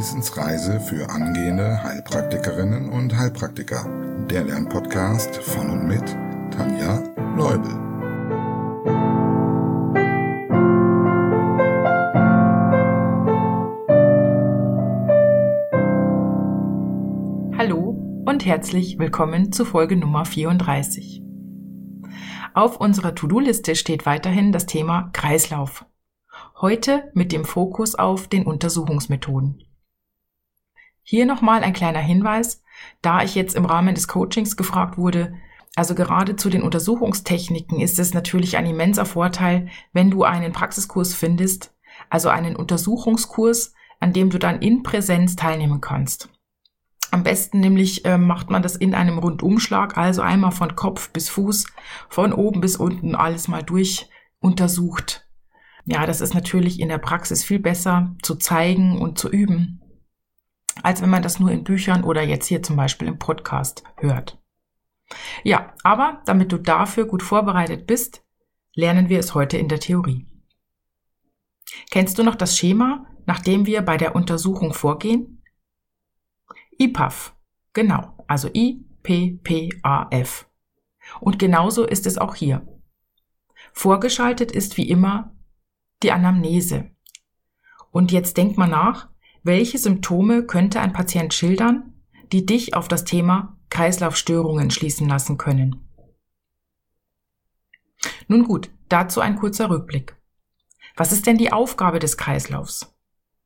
Wissensreise für angehende Heilpraktikerinnen und Heilpraktiker. Der Lernpodcast von und mit Tanja Leubel. Hallo und herzlich willkommen zu Folge Nummer 34. Auf unserer To-Do-Liste steht weiterhin das Thema Kreislauf. Heute mit dem Fokus auf den Untersuchungsmethoden. Hier nochmal ein kleiner Hinweis, da ich jetzt im Rahmen des Coachings gefragt wurde, also gerade zu den Untersuchungstechniken ist es natürlich ein immenser Vorteil, wenn du einen Praxiskurs findest, also einen Untersuchungskurs, an dem du dann in Präsenz teilnehmen kannst. Am besten nämlich macht man das in einem Rundumschlag, also einmal von Kopf bis Fuß, von oben bis unten alles mal durch untersucht. Ja, das ist natürlich in der Praxis viel besser zu zeigen und zu üben, als wenn man das nur in Büchern oder jetzt hier zum Beispiel im Podcast hört. Ja, aber damit du dafür gut vorbereitet bist, lernen wir es heute in der Theorie. Kennst du noch das Schema, nach dem wir bei der Untersuchung vorgehen? IPAF, genau, also IPPAF. Und genauso ist es auch hier. Vorgeschaltet ist wie immer die Anamnese. Und jetzt denk mal nach, welche Symptome könnte ein Patient schildern, die dich auf das Thema Kreislaufstörungen schließen lassen können? Nun gut, dazu ein kurzer Rückblick. Was ist denn die Aufgabe des Kreislaufs?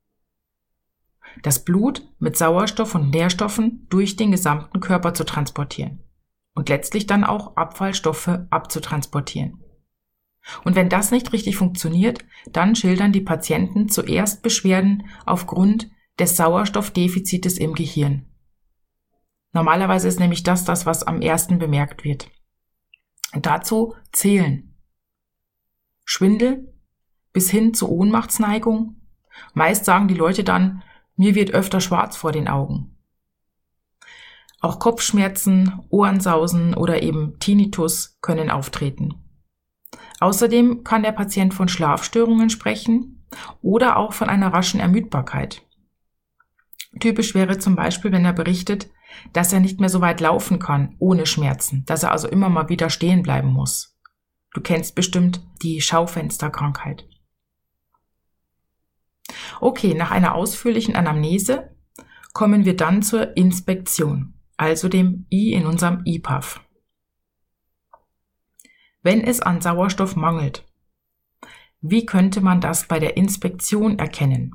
Das Blut mit Sauerstoff und Nährstoffen durch den gesamten Körper zu transportieren und letztlich dann auch Abfallstoffe abzutransportieren. Und wenn das nicht richtig funktioniert, dann schildern die Patienten zuerst Beschwerden aufgrund des Sauerstoffdefizites im Gehirn. Normalerweise ist nämlich das, was am ersten bemerkt wird. Und dazu zählen Schwindel bis hin zu Ohnmachtsneigung. Meist sagen die Leute dann, mir wird öfter schwarz vor den Augen. Auch Kopfschmerzen, Ohrensausen oder eben Tinnitus können auftreten. Außerdem kann der Patient von Schlafstörungen sprechen oder auch von einer raschen Ermüdbarkeit. Typisch wäre zum Beispiel, wenn er berichtet, dass er nicht mehr so weit laufen kann, ohne Schmerzen, dass er also immer mal wieder stehen bleiben muss. Du kennst bestimmt die Schaufensterkrankheit. Okay, nach einer ausführlichen Anamnese kommen wir dann zur Inspektion, also dem I in unserem IPAF. Wenn es an Sauerstoff mangelt, wie könnte man das bei der Inspektion erkennen?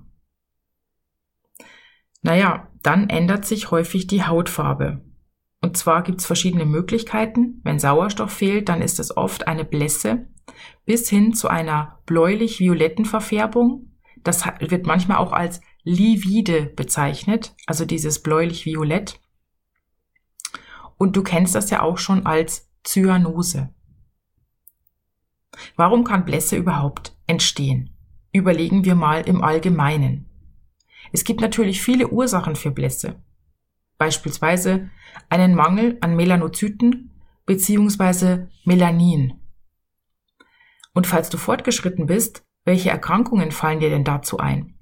Naja, dann ändert sich häufig die Hautfarbe. Und zwar gibt es verschiedene Möglichkeiten. Wenn Sauerstoff fehlt, dann ist es oft eine Blässe bis hin zu einer bläulich-violetten Verfärbung. Das wird manchmal auch als livide bezeichnet, also dieses bläulich-violett. Und du kennst das ja auch schon als Zyanose. Warum kann Blässe überhaupt entstehen? Überlegen wir mal im Allgemeinen. Es gibt natürlich viele Ursachen für Blässe. Beispielsweise einen Mangel an Melanozyten bzw. Melanin. Und falls du fortgeschritten bist, welche Erkrankungen fallen dir denn dazu ein?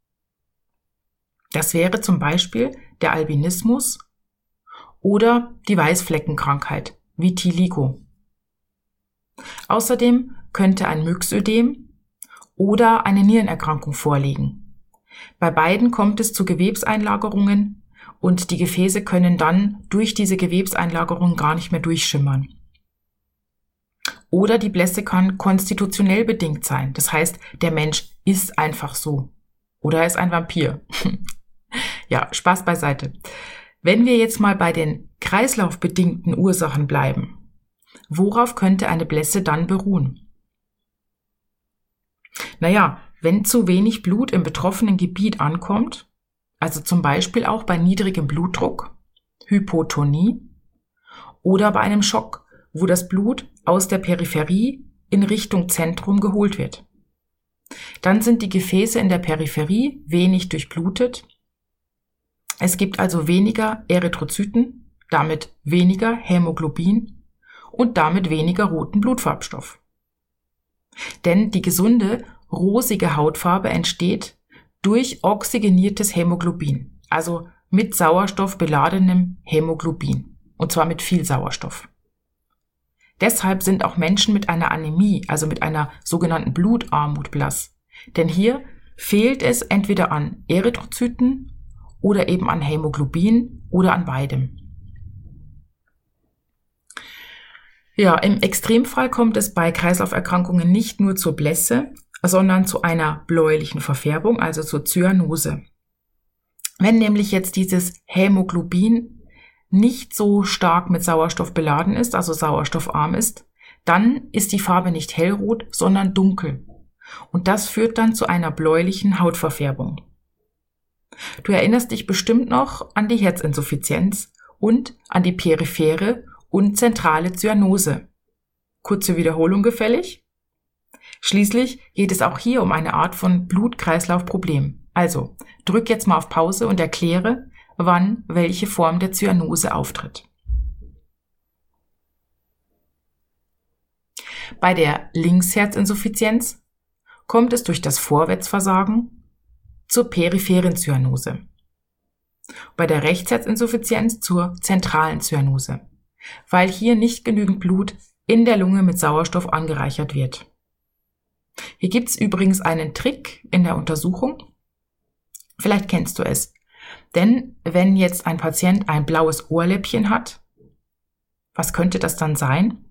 Das wäre zum Beispiel der Albinismus oder die Weißfleckenkrankheit, Vitiligo. Außerdem könnte ein Myxödem oder eine Nierenerkrankung vorliegen. Bei beiden kommt es zu Gewebseinlagerungen und die Gefäße können dann durch diese Gewebseinlagerungen gar nicht mehr durchschimmern. Oder die Blässe kann konstitutionell bedingt sein. Das heißt, der Mensch ist einfach so. Oder er ist ein Vampir. Ja, Spaß beiseite. Wenn wir jetzt mal bei den kreislaufbedingten Ursachen bleiben, worauf könnte eine Blässe dann beruhen? Naja, wenn zu wenig Blut im betroffenen Gebiet ankommt, also zum Beispiel auch bei niedrigem Blutdruck, Hypotonie oder bei einem Schock, wo das Blut aus der Peripherie in Richtung Zentrum geholt wird. Dann sind die Gefäße in der Peripherie wenig durchblutet. Es gibt also weniger Erythrozyten, damit weniger Hämoglobin und damit weniger roten Blutfarbstoff. Denn die gesunde, rosige Hautfarbe entsteht durch oxygeniertes Hämoglobin, also mit Sauerstoff beladenem Hämoglobin, und zwar mit viel Sauerstoff. Deshalb sind auch Menschen mit einer Anämie, also mit einer sogenannten Blutarmut, blass. Denn hier fehlt es entweder an Erythrozyten oder eben an Hämoglobin oder an beidem. Ja, im Extremfall kommt es bei Kreislauferkrankungen nicht nur zur Blässe, sondern zu einer bläulichen Verfärbung, also zur Zyanose. Wenn nämlich jetzt dieses Hämoglobin nicht so stark mit Sauerstoff beladen ist, also sauerstoffarm ist, dann ist die Farbe nicht hellrot, sondern dunkel. Und das führt dann zu einer bläulichen Hautverfärbung. Du erinnerst dich bestimmt noch an die Herzinsuffizienz und an die periphere und zentrale Zyanose. Kurze Wiederholung gefällig? Schließlich geht es auch hier um eine Art von Blut-Kreislauf-Problem. Also, drück jetzt mal auf Pause und erkläre, wann welche Form der Zyanose auftritt. Bei der Linksherzinsuffizienz kommt es durch das Vorwärtsversagen zur peripheren Zyanose. Bei der Rechtsherzinsuffizienz zur zentralen Zyanose, weil hier nicht genügend Blut in der Lunge mit Sauerstoff angereichert wird. Hier gibt's übrigens einen Trick in der Untersuchung. Vielleicht kennst du es. Denn wenn jetzt ein Patient ein blaues Ohrläppchen hat, was könnte das dann sein?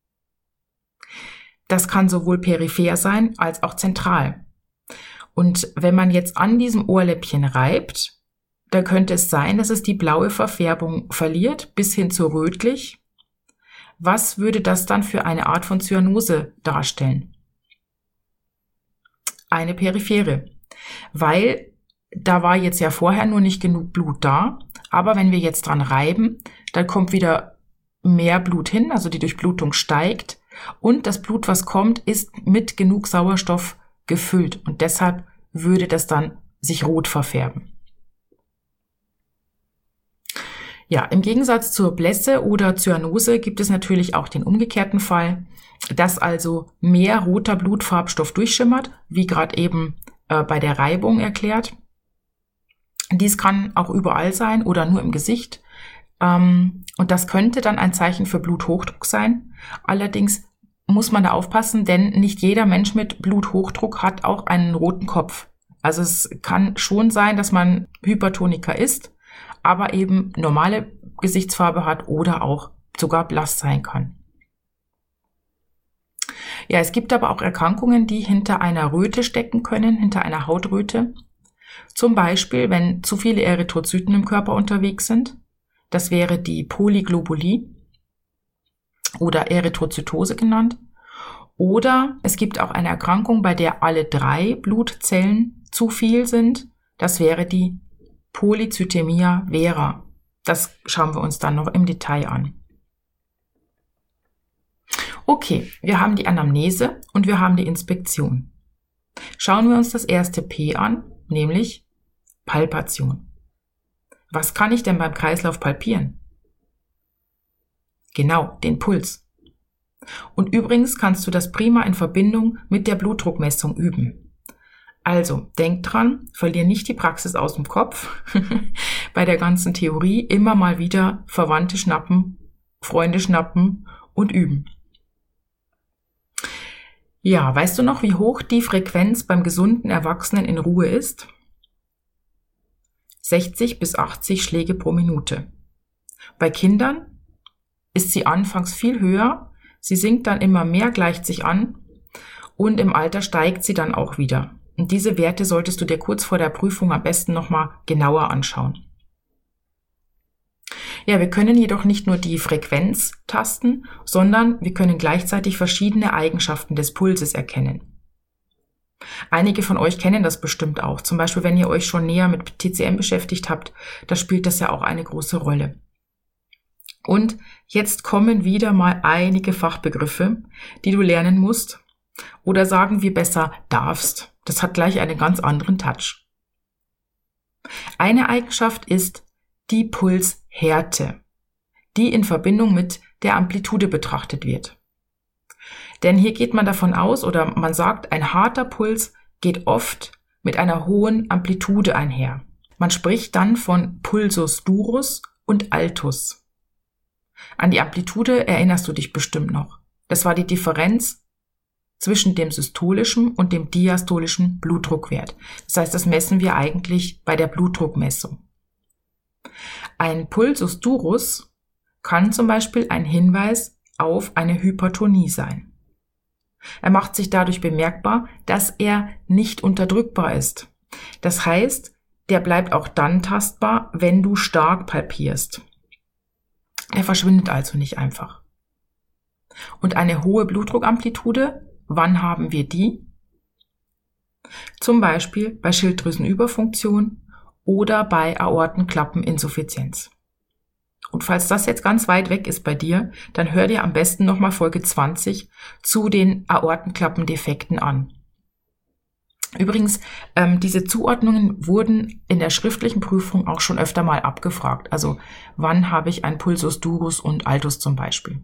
Das kann sowohl peripher sein als auch zentral. Und wenn man jetzt an diesem Ohrläppchen reibt, dann könnte es sein, dass es die blaue Verfärbung verliert bis hin zu rötlich. Was würde das dann für eine Art von Zyanose darstellen? Eine periphere, weil da war jetzt ja vorher nur nicht genug Blut da, aber wenn wir jetzt dran reiben, dann kommt wieder mehr Blut hin, also die Durchblutung steigt und das Blut, was kommt, ist mit genug Sauerstoff gefüllt und deshalb würde das dann sich rot verfärben. Ja, im Gegensatz zur Blässe oder Zyanose gibt es natürlich auch den umgekehrten Fall, dass also mehr roter Blutfarbstoff durchschimmert, wie gerade eben bei der Reibung erklärt. Dies kann auch überall sein oder nur im Gesicht. Und das könnte dann ein Zeichen für Bluthochdruck sein. Allerdings muss man da aufpassen, denn nicht jeder Mensch mit Bluthochdruck hat auch einen roten Kopf. Also es kann schon sein, dass man Hypertoniker ist, aber eben normale Gesichtsfarbe hat oder auch sogar blass sein kann. Ja, es gibt aber auch Erkrankungen, die hinter einer Röte stecken können, hinter einer Hautröte. Zum Beispiel, wenn zu viele Erythrozyten im Körper unterwegs sind. Das wäre die Polyglobulie oder Erythrozytose genannt. Oder es gibt auch eine Erkrankung, bei der alle 3 Blutzellen zu viel sind. Das wäre die Polycythemia vera. Das schauen wir uns dann noch im Detail an. Okay, wir haben die Anamnese und wir haben die Inspektion. Schauen wir uns das erste P an, nämlich Palpation. Was kann ich denn beim Kreislauf palpieren? Genau, den Puls. Und übrigens kannst du das prima in Verbindung mit der Blutdruckmessung üben. Also, denk dran, verlier nicht die Praxis aus dem Kopf. Bei der ganzen Theorie immer mal wieder Verwandte schnappen, Freunde schnappen und üben. Ja, weißt du noch, wie hoch die Frequenz beim gesunden Erwachsenen in Ruhe ist? 60 bis 80 Schläge pro Minute. Bei Kindern ist sie anfangs viel höher, sie sinkt dann immer mehr, gleicht sich an und im Alter steigt sie dann auch wieder. Und diese Werte solltest du dir kurz vor der Prüfung am besten nochmal genauer anschauen. Ja, wir können jedoch nicht nur die Frequenz tasten, sondern wir können gleichzeitig verschiedene Eigenschaften des Pulses erkennen. Einige von euch kennen das bestimmt auch. Zum Beispiel, wenn ihr euch schon näher mit TCM beschäftigt habt, da spielt das ja auch eine große Rolle. Und jetzt kommen wieder mal einige Fachbegriffe, die du lernen musst oder sagen wir besser darfst. Das hat gleich einen ganz anderen Touch. Eine Eigenschaft ist die Pulshärte, die in Verbindung mit der Amplitude betrachtet wird. Denn hier geht man davon aus oder man sagt, ein harter Puls geht oft mit einer hohen Amplitude einher. Man spricht dann von Pulsus durus und altus. An die Amplitude erinnerst du dich bestimmt noch. Das war die Differenz zwischen dem systolischen und dem diastolischen Blutdruckwert. Das heißt, das messen wir eigentlich bei der Blutdruckmessung. Ein Pulsus durus kann zum Beispiel ein Hinweis auf eine Hypertonie sein. Er macht sich dadurch bemerkbar, dass er nicht unterdrückbar ist. Das heißt, der bleibt auch dann tastbar, wenn du stark palpierst. Er verschwindet also nicht einfach. Und eine hohe Blutdruckamplitude, wann haben wir die? Zum Beispiel bei Schilddrüsenüberfunktion oder bei Aortenklappeninsuffizienz. Und falls das jetzt ganz weit weg ist bei dir, dann hör dir am besten nochmal Folge 20 zu den Aortenklappendefekten an. Übrigens, diese Zuordnungen wurden in der schriftlichen Prüfung auch schon öfter mal abgefragt. Also wann habe ich ein Pulsus durus und altus zum Beispiel?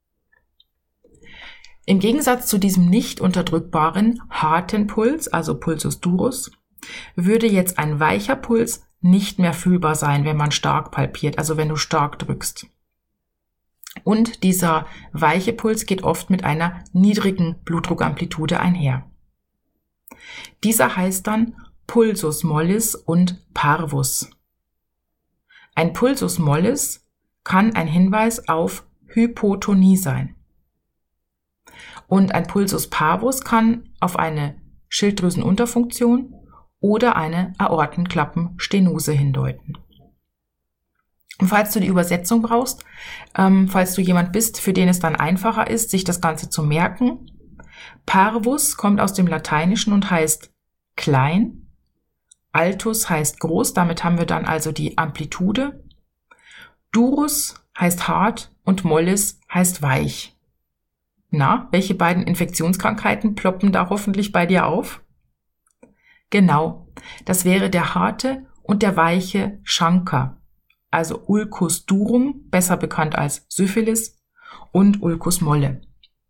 Im Gegensatz zu diesem nicht unterdrückbaren, harten Puls, also Pulsus durus, würde jetzt ein weicher Puls nicht mehr fühlbar sein, wenn man stark palpiert, also wenn du stark drückst. Und dieser weiche Puls geht oft mit einer niedrigen Blutdruckamplitude einher. Dieser heißt dann Pulsus mollis und parvus. Ein Pulsus mollis kann ein Hinweis auf Hypotonie sein. Und ein Pulsus parvus kann auf eine Schilddrüsenunterfunktion oder eine Aortenklappenstenose hindeuten. Und falls du die Übersetzung brauchst, falls du jemand bist, für den es dann einfacher ist, sich das Ganze zu merken, parvus kommt aus dem Lateinischen und heißt klein, altus heißt groß, damit haben wir dann also die Amplitude, durus heißt hart und mollis heißt weich. Na, welche beiden Infektionskrankheiten ploppen da hoffentlich bei dir auf? Genau, das wäre der harte und der weiche Chancre, also Ulcus durum, besser bekannt als Syphilis, und Ulcus molle.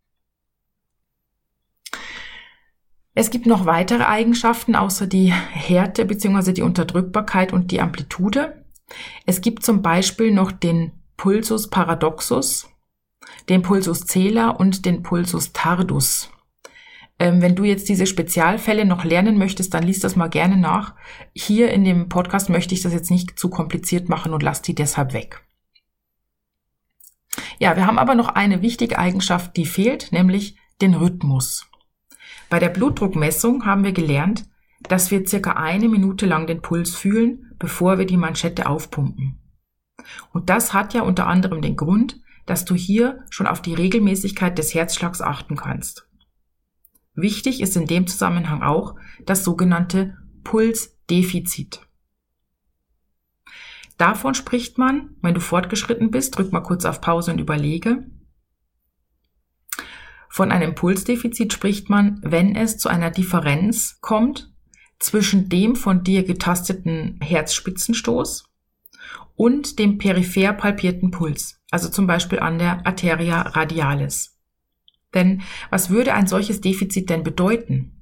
Es gibt noch weitere Eigenschaften außer die Härte bzw. die Unterdrückbarkeit und die Amplitude. Es gibt zum Beispiel noch den Pulsus paradoxus, den Pulsus celer und den Pulsus tardus. Wenn du jetzt diese Spezialfälle noch lernen möchtest, dann lies das mal gerne nach. Hier in dem Podcast möchte ich das jetzt nicht zu kompliziert machen und lass die deshalb weg. Ja, wir haben aber noch eine wichtige Eigenschaft, die fehlt, nämlich den Rhythmus. Bei der Blutdruckmessung haben wir gelernt, dass wir circa 1 Minute lang den Puls fühlen, bevor wir die Manschette aufpumpen. Und das hat ja unter anderem den Grund, dass du hier schon auf die Regelmäßigkeit des Herzschlags achten kannst. Wichtig ist in dem Zusammenhang auch das sogenannte Pulsdefizit. Davon spricht man, wenn du fortgeschritten bist, drück mal kurz auf Pause und überlege. Von einem Pulsdefizit spricht man, wenn es zu einer Differenz kommt zwischen dem von dir getasteten Herzspitzenstoß und dem peripher palpierten Puls, also zum Beispiel an der Arteria radialis. Denn was würde ein solches Defizit denn bedeuten?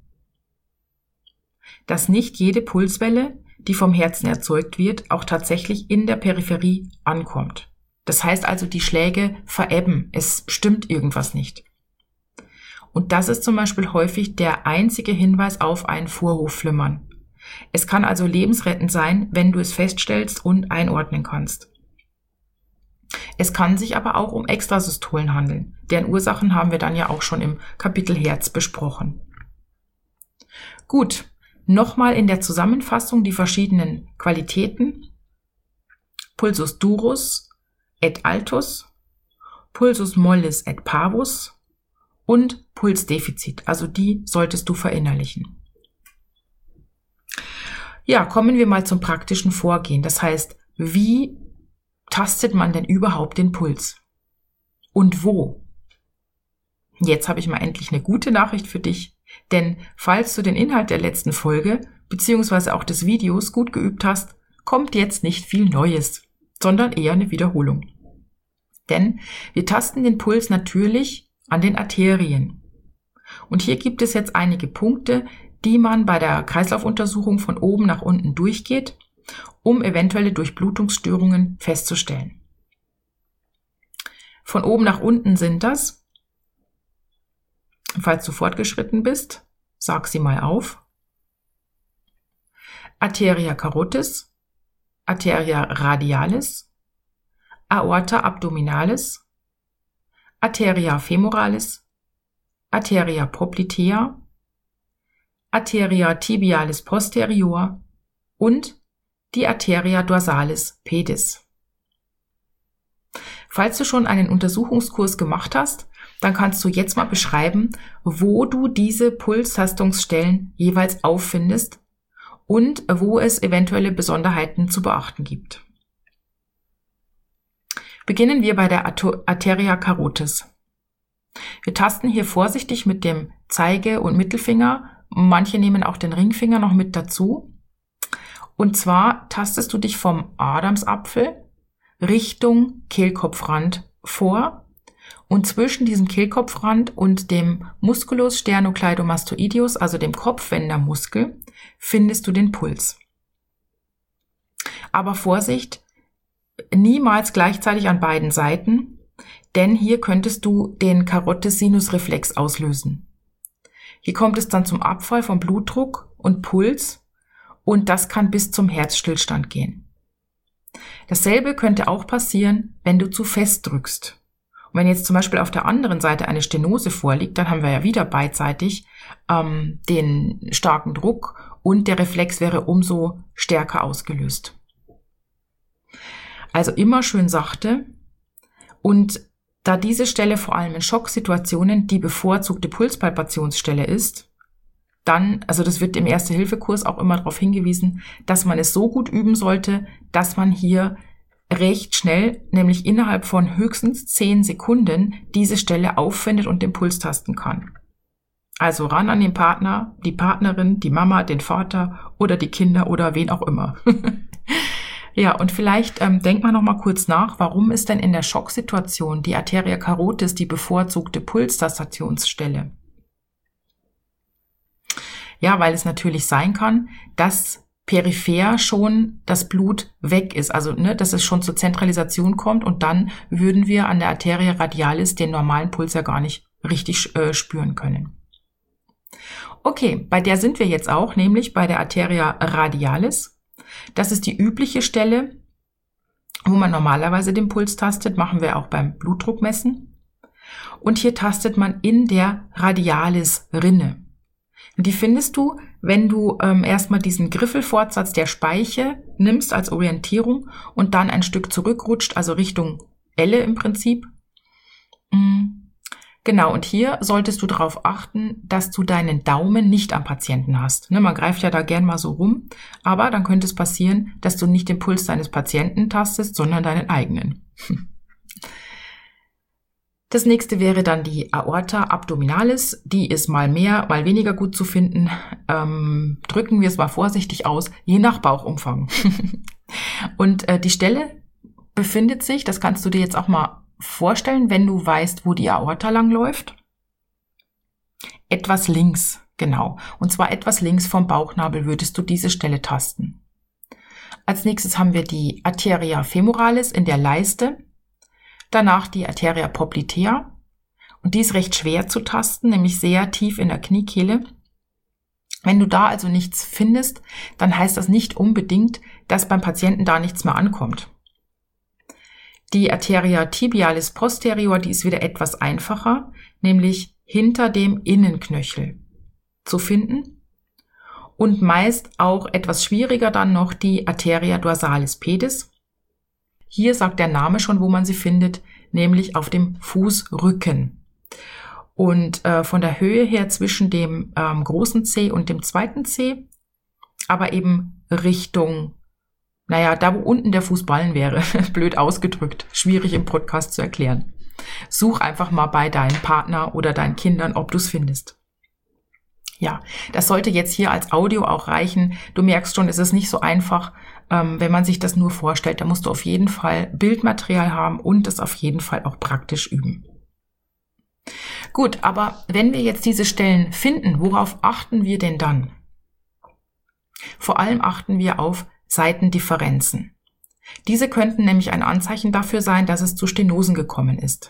Dass nicht jede Pulswelle, die vom Herzen erzeugt wird, auch tatsächlich in der Peripherie ankommt. Das heißt also, die Schläge verebben, es stimmt irgendwas nicht. Und das ist zum Beispiel häufig der einzige Hinweis auf ein Vorhofflimmern. Es kann also lebensrettend sein, wenn du es feststellst und einordnen kannst. Es kann sich aber auch um Extrasystolen handeln. Deren Ursachen haben wir dann ja auch schon im Kapitel Herz besprochen. Gut, nochmal in der Zusammenfassung die verschiedenen Qualitäten. Pulsus durus et altus, Pulsus mollis et parvus und Pulsdefizit. Also die solltest du verinnerlichen. Ja, kommen wir mal zum praktischen Vorgehen. Das heißt, wie tastet man denn überhaupt den Puls? Und wo? Jetzt habe ich mal endlich eine gute Nachricht für dich, denn falls du den Inhalt der letzten Folge bzw. auch des Videos gut geübt hast, kommt jetzt nicht viel Neues, sondern eher eine Wiederholung. Denn wir tasten den Puls natürlich an den Arterien. Und hier gibt es jetzt einige Punkte, die man bei der Kreislaufuntersuchung von oben nach unten durchgeht, um eventuelle Durchblutungsstörungen festzustellen. Von oben nach unten sind das, falls du fortgeschritten bist, sag sie mal auf: Arteria carotis, Arteria radialis, Aorta abdominalis, Arteria femoralis, Arteria poplitea, Arteria tibialis posterior und die Arteria dorsalis pedis. Falls du schon einen Untersuchungskurs gemacht hast, dann kannst du jetzt mal beschreiben, wo du diese Pulstastungsstellen jeweils auffindest und wo es eventuelle Besonderheiten zu beachten gibt. Beginnen wir bei der Arteria carotis. Wir tasten hier vorsichtig mit dem Zeige- und Mittelfinger. Manche nehmen auch den Ringfinger noch mit dazu. Und zwar tastest du dich vom Adamsapfel Richtung Kehlkopfrand vor und zwischen diesem Kehlkopfrand und dem Musculus sternocleidomastoideus, also dem Kopfwendermuskel, findest du den Puls. Aber Vorsicht, niemals gleichzeitig an beiden Seiten, denn hier könntest du den Carotis-Sinus-Reflex auslösen. Hier kommt es dann zum Abfall von Blutdruck und Puls und das kann bis zum Herzstillstand gehen. Dasselbe könnte auch passieren, wenn du zu fest drückst. Und wenn jetzt zum Beispiel auf der anderen Seite eine Stenose vorliegt, dann haben wir ja wieder beidseitig den starken Druck und der Reflex wäre umso stärker ausgelöst. Also immer schön sachte, und da diese Stelle vor allem in Schocksituationen die bevorzugte Pulspalpationsstelle ist, dann, also das wird im Erste-Hilfe-Kurs auch immer darauf hingewiesen, dass man es so gut üben sollte, dass man hier recht schnell, nämlich innerhalb von höchstens 10 Sekunden, diese Stelle auffindet und den Puls tasten kann. Also ran an den Partner, die Partnerin, die Mama, den Vater oder die Kinder oder wen auch immer. Ja, und vielleicht denkt man noch mal kurz nach, warum ist denn in der Schocksituation die Arteria carotis die bevorzugte Pulstastationsstelle? Ja, weil es natürlich sein kann, dass peripher schon das Blut weg ist, also dass es schon zur Zentralisation kommt und dann würden wir an der Arteria radialis den normalen Puls ja gar nicht richtig spüren können. Okay, bei der sind wir jetzt auch, nämlich bei der Arteria radialis. Das ist die übliche Stelle, wo man normalerweise den Puls tastet, machen wir auch beim Blutdruckmessen. Und hier tastet man in der Radialis-Rinne. Die findest du, wenn du erstmal diesen Griffelfortsatz der Speiche nimmst als Orientierung und dann ein Stück zurückrutscht, also Richtung Elle im Prinzip. Genau, und hier solltest du darauf achten, dass du deinen Daumen nicht am Patienten hast. Man greift ja da gern mal so rum, aber dann könnte es passieren, dass du nicht den Puls deines Patienten tastest, sondern deinen eigenen. Das nächste wäre dann die Aorta abdominalis. Die ist mal mehr, mal weniger gut zu finden. Drücken wir es mal vorsichtig aus, je nach Bauchumfang. Und die Stelle befindet sich, das kannst du dir jetzt auch mal vorstellen, wenn du weißt, wo die Aorta lang läuft. Etwas links, genau. Und zwar etwas links vom Bauchnabel würdest du diese Stelle tasten. Als nächstes haben wir die Arteria femoralis in der Leiste. Danach die Arteria poplitea. Und die ist recht schwer zu tasten, nämlich sehr tief in der Kniekehle. Wenn du da also nichts findest, dann heißt das nicht unbedingt, dass beim Patienten da nichts mehr ankommt. Die Arteria tibialis posterior, die ist wieder etwas einfacher, nämlich hinter dem Innenknöchel zu finden. Und meist auch etwas schwieriger dann noch die Arteria dorsalis pedis. Hier sagt der Name schon, wo man sie findet, nämlich auf dem Fußrücken. Und von der Höhe her zwischen dem großen Zeh und dem zweiten Zeh, aber eben Richtung, da wo unten der Fußballen wäre, blöd ausgedrückt, schwierig im Podcast zu erklären. Such einfach mal bei deinem Partner oder deinen Kindern, ob du es findest. Ja, das sollte jetzt hier als Audio auch reichen. Du merkst schon, es ist nicht so einfach, wenn man sich das nur vorstellt. Da musst du auf jeden Fall Bildmaterial haben und es auf jeden Fall auch praktisch üben. Gut, aber wenn wir jetzt diese Stellen finden, worauf achten wir denn dann? Vor allem achten wir auf Seitendifferenzen. Diese könnten nämlich ein Anzeichen dafür sein, dass es zu Stenosen gekommen ist.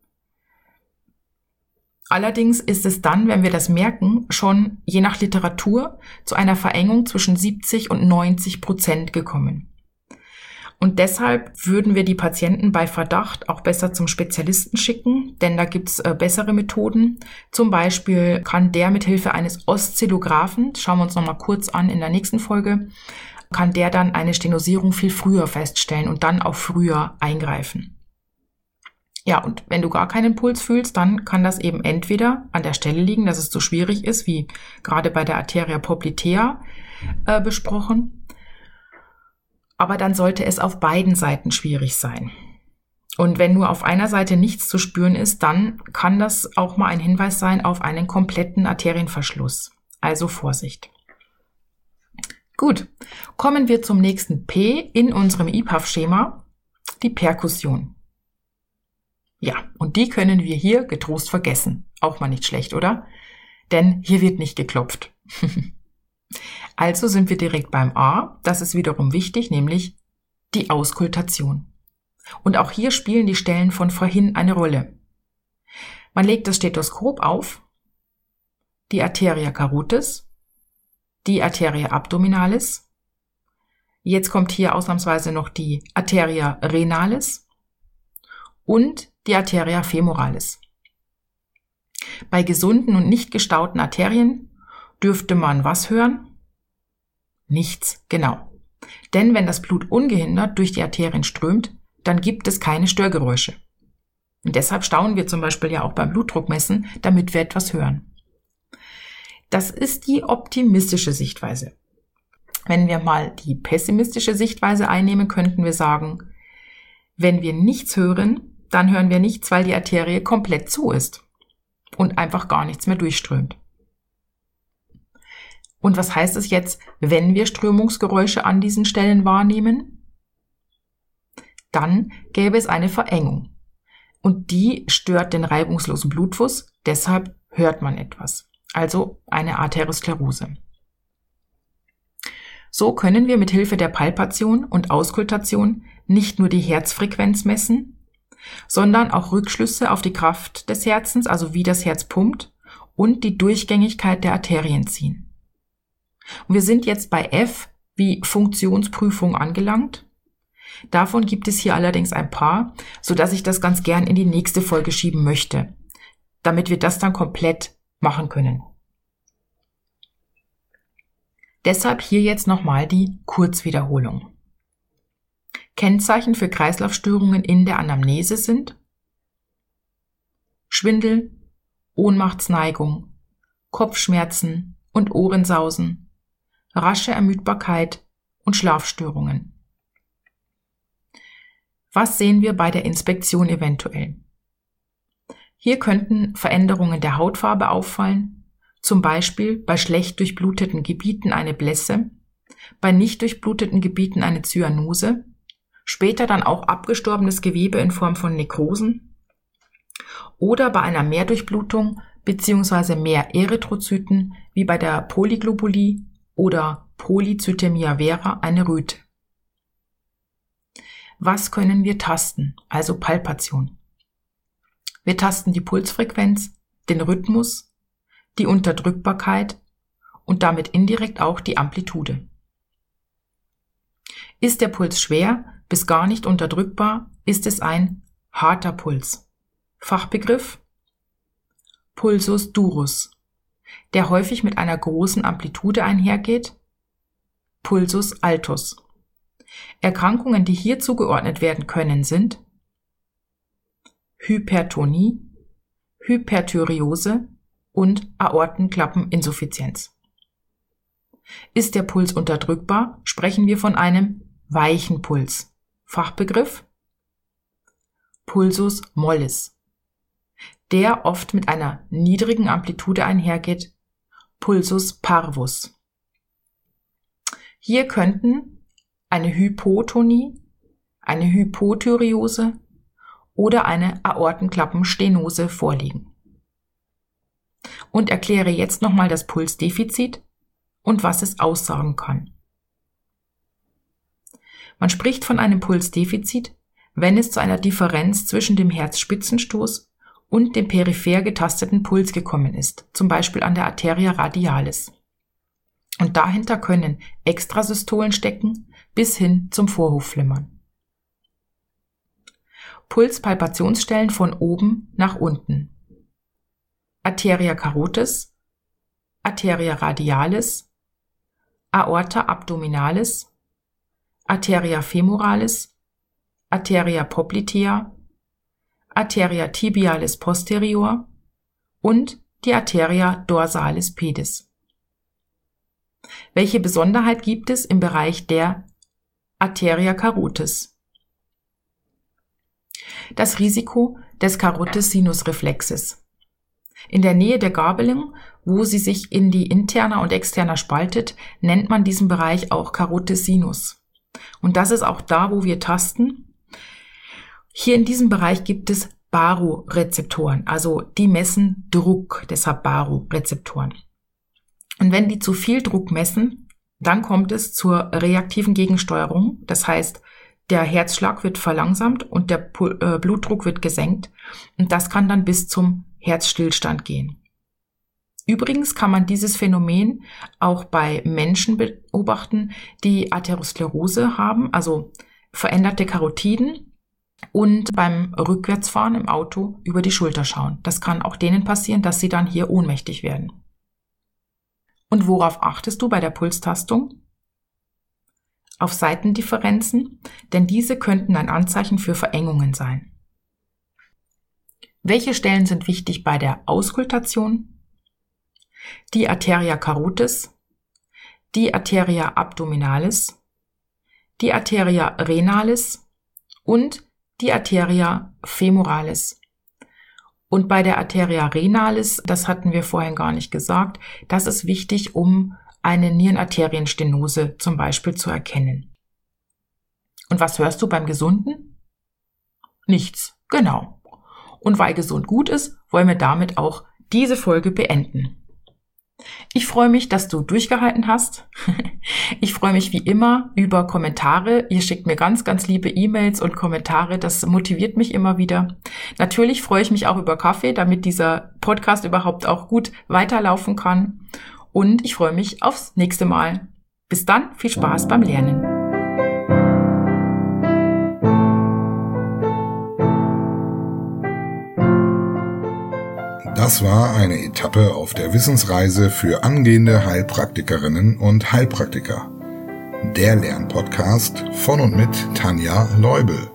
Allerdings ist es dann, wenn wir das merken, schon je nach Literatur zu einer Verengung zwischen 70% und 90% gekommen. Und deshalb würden wir die Patienten bei Verdacht auch besser zum Spezialisten schicken, denn da gibt's bessere Methoden. Zum Beispiel kann der mit Hilfe eines Oszillographen, schauen wir uns nochmal kurz an in der nächsten Folge, kann der dann eine Stenosierung viel früher feststellen und dann auch früher eingreifen. Ja, und wenn du gar keinen Puls fühlst, dann kann das eben entweder an der Stelle liegen, dass es so schwierig ist, wie gerade bei der Arteria poplitea besprochen. Aber dann sollte es auf beiden Seiten schwierig sein. Und wenn nur auf einer Seite nichts zu spüren ist, dann kann das auch mal ein Hinweis sein auf einen kompletten Arterienverschluss. Also Vorsicht. Gut, kommen wir zum nächsten P in unserem IPAF-Schema, die Perkussion. Ja, und die können wir hier getrost vergessen. Auch mal nicht schlecht, oder? Denn hier wird nicht geklopft. Also sind wir direkt beim A. Das ist wiederum wichtig, nämlich die Auskultation. Und auch hier spielen die Stellen von vorhin eine Rolle. Man legt das Stethoskop auf, die Arteria carotis, die Arteria abdominalis. Jetzt kommt hier ausnahmsweise noch die Arteria renalis und die Arteria femoralis. Bei gesunden und nicht gestauten Arterien dürfte man was hören? Nichts, genau. Denn wenn das Blut ungehindert durch die Arterien strömt, dann gibt es keine Störgeräusche. Und deshalb stauen wir zum Beispiel ja auch beim Blutdruckmessen, damit wir etwas hören. Das ist die optimistische Sichtweise. Wenn wir mal die pessimistische Sichtweise einnehmen, könnten wir sagen, wenn wir nichts hören, dann hören wir nichts, weil die Arterie komplett zu ist und einfach gar nichts mehr durchströmt. Und was heißt es jetzt, wenn wir Strömungsgeräusche an diesen Stellen wahrnehmen? Dann gäbe es eine Verengung. Und die stört den reibungslosen Blutfluss, deshalb hört man etwas. Also eine Arteriosklerose. So können wir mit Hilfe der Palpation und Auskultation nicht nur die Herzfrequenz messen, sondern auch Rückschlüsse auf die Kraft des Herzens, also wie das Herz pumpt, und die Durchgängigkeit der Arterien ziehen. Und wir sind jetzt bei F wie Funktionsprüfung angelangt. Davon gibt es hier allerdings ein paar, sodass ich das ganz gern in die nächste Folge schieben möchte, damit wir das dann komplett machen können. Deshalb hier jetzt nochmal die Kurzwiederholung. Kennzeichen für Kreislaufstörungen in der Anamnese sind Schwindel, Ohnmachtsneigung, Kopfschmerzen und Ohrensausen, rasche Ermüdbarkeit und Schlafstörungen. Was sehen wir bei der Inspektion eventuell? Hier könnten Veränderungen der Hautfarbe auffallen, zum Beispiel bei schlecht durchbluteten Gebieten eine Blässe, bei nicht durchbluteten Gebieten eine Zyanose, später dann auch abgestorbenes Gewebe in Form von Nekrosen oder bei einer Mehrdurchblutung bzw. mehr Erythrozyten wie bei der Polyglobulie oder Polycythämia vera eine Röte. Was können wir tasten, also Palpation? Wir tasten die Pulsfrequenz, den Rhythmus, die Unterdrückbarkeit und damit indirekt auch die Amplitude. Ist der Puls schwer bis gar nicht unterdrückbar, ist es ein harter Puls. Fachbegriff: Pulsus durus, der häufig mit einer großen Amplitude einhergeht, Pulsus altus. Erkrankungen, die hier zugeordnet werden können, sind Hypertonie, Hyperthyreose und Aortenklappeninsuffizienz. Ist der Puls unterdrückbar, sprechen wir von einem weichen Puls. Fachbegriff: Pulsus mollis, der oft mit einer niedrigen Amplitude einhergeht, Pulsus parvus. Hier könnten eine Hypotonie, eine Hypothyreose oder eine Aortenklappenstenose vorliegen. und erkläre jetzt nochmal das Pulsdefizit und was es aussagen kann. Man spricht von einem Pulsdefizit, wenn es zu einer Differenz zwischen dem Herzspitzenstoß und dem peripher getasteten Puls gekommen ist, zum Beispiel an der Arteria radialis. Und dahinter können Extrasystolen stecken, bis hin zum Vorhofflimmern. Pulspalpationsstellen von oben nach unten. Arteria carotis, Arteria radialis, Aorta abdominalis, Arteria femoralis, Arteria poplitea, Arteria tibialis posterior und die Arteria dorsalis pedis. Welche Besonderheit gibt es im Bereich der Arteria carotis? Das Risiko des Carotis-Sinus-Reflexes. In der Nähe der Gabelung, wo sie sich in die interna und externa spaltet, nennt man diesen Bereich auch Carotis-Sinus. Und das ist auch da, wo wir tasten. Hier in diesem Bereich gibt es Barorezeptoren, also die messen Druck, deshalb Barorezeptoren. Und wenn die zu viel Druck messen, dann kommt es zur reaktiven Gegensteuerung. Das heißt, der Herzschlag wird verlangsamt und der Blutdruck wird gesenkt. Und das kann dann bis zum Herzstillstand gehen. Übrigens kann man dieses Phänomen auch bei Menschen beobachten, die Atherosklerose haben, also veränderte Karotiden, und beim Rückwärtsfahren im Auto über die Schulter schauen. Das kann auch denen passieren, dass sie dann hier ohnmächtig werden. Und worauf achtest du bei der Pulstastung? Auf Seitendifferenzen, denn diese könnten ein Anzeichen für Verengungen sein. Welche Stellen sind wichtig bei der Auskultation? Die Arteria carotis, die Arteria abdominalis, die Arteria renalis und die Arteria femoralis. Und bei der Arteria renalis, das hatten wir vorhin gar nicht gesagt, das ist wichtig, um eine Nierenarterienstenose zum Beispiel zu erkennen. Und was hörst du beim Gesunden? Nichts, genau. Und weil gesund gut ist, wollen wir damit auch diese Folge beenden. Ich freue mich, dass du durchgehalten hast. Ich freue mich wie immer über Kommentare. Ihr schickt mir ganz, ganz liebe E-Mails und Kommentare. Das motiviert mich immer wieder. Natürlich freue ich mich auch über Kaffee, damit dieser Podcast überhaupt auch gut weiterlaufen kann. Und ich freue mich aufs nächste Mal. Bis dann, viel Spaß beim Lernen. Das war eine Etappe auf der Wissensreise für angehende Heilpraktikerinnen und Heilpraktiker. Der Lernpodcast von und mit Tanja Leubel.